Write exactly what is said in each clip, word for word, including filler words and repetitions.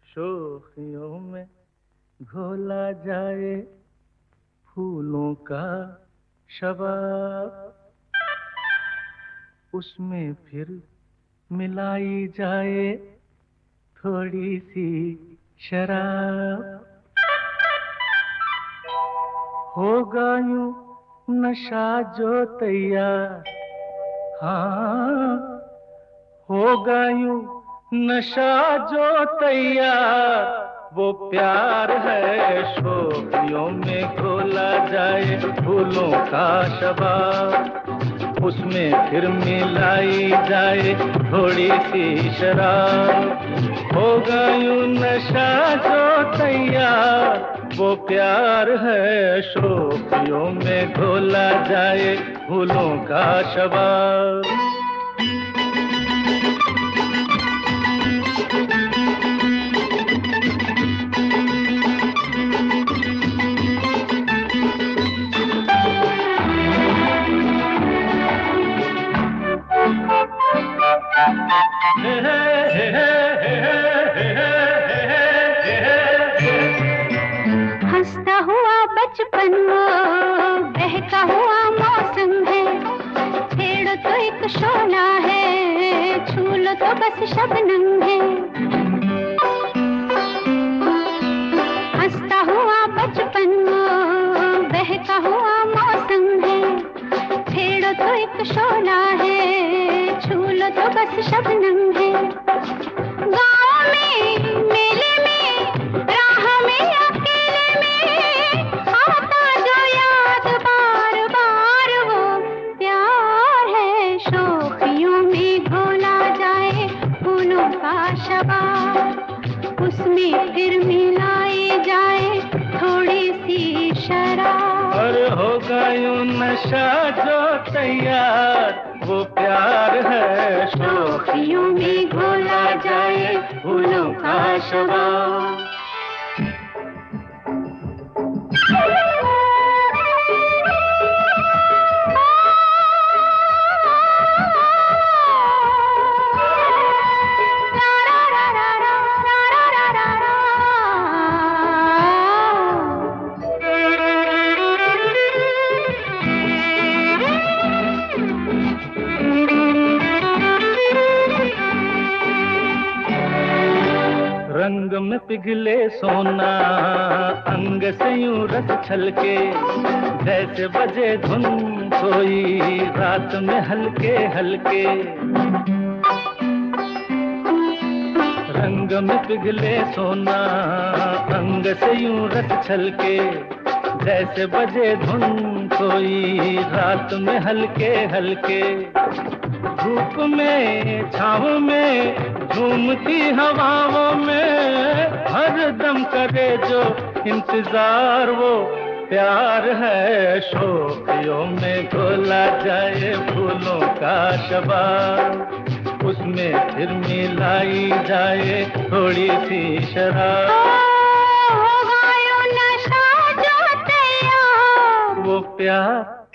शोखियों में घोला जाए फूलों का शबाब, उसमें फिर मिलाई जाए थोड़ी सी शराब। होगा यूं नशा जो तैयार, हाँ होगा यूं नशा जो तैयार, वो प्यार है शोखियों में घोला जाए फूलों का शबाब, उसमें फिर मिलाई जाए थोड़ी सी शराब। होगा यूं नशा जो तैयार, वो प्यार है शोखियों में घोला जाए फूलों का शबाब। हंसता हुआ बचपन वो बहका हुआ मौसम है, छेड़ो तो एक शोला है, छू लो तो बस शबनम है। हंसता हुआ बचपन वो बहका हुआ मौसम है, छेड़ो तो एक शोला है, छू लो तो बस शबनम है। गाँव में मेले में राह में अकेले में आता जो याद बार बार, वो प्यार है शोखियों में घोला जाए फूलों का शबाब, उसमें फिर मिलाई जाए थोड़ी सी शराब। और होगा यूं नशा जो तैयार, वो प्यार है शोखियों में घोला जाए फूलों का शबाब। रंग में पिघले सोना अंग से यूं रस छलके, जैसे बजे धुन कोई रात में हल्के हल्के। रंग में पिघले सोना अंग से यूं रस छलके, जैसे बजे धुन कोई रात में हल्के हल्के। धूप में छाँव में झूमती हवाओं में हर दम करे जो इंतजार, वो प्यार है शोखियों में घोला जाए फूलों का शबाब, उसमें फिर मिलाई जाए थोड़ी सी शराब। होगा यूं नशा जो तैयार, वो प्यार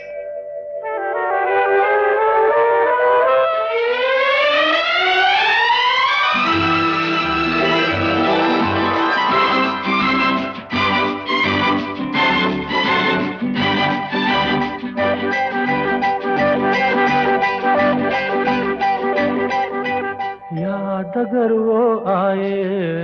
याद अगर वो आए,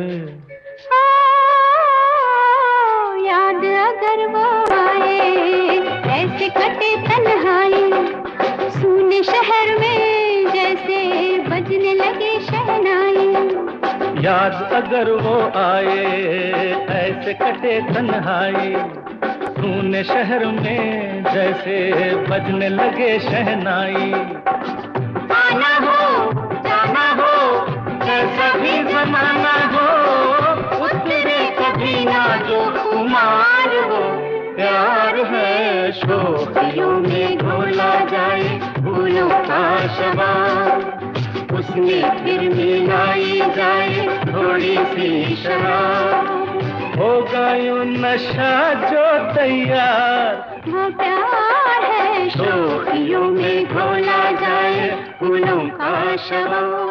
याद अगर वो आए, ऐसे कटे तन्हाई सूने शहर में जैसे बजने लगे शहनाई। याद अगर वो आए ऐसे कटे तन्हाई सूने शहर में जैसे बजने लगे शहनाई। आना हो जाना हो कैसा भी जमाना हो, उतरे कभी ना जो कुमार हो, प्यार है शोखियों में घोला जाए फूलों का शबाब, उसमें फिर मिलाई जाए थोड़ी सी शराब। होगा यूं नशा जो तैयार, वो प्यार है शोखियों में घोला जाए फूलों का शबाब।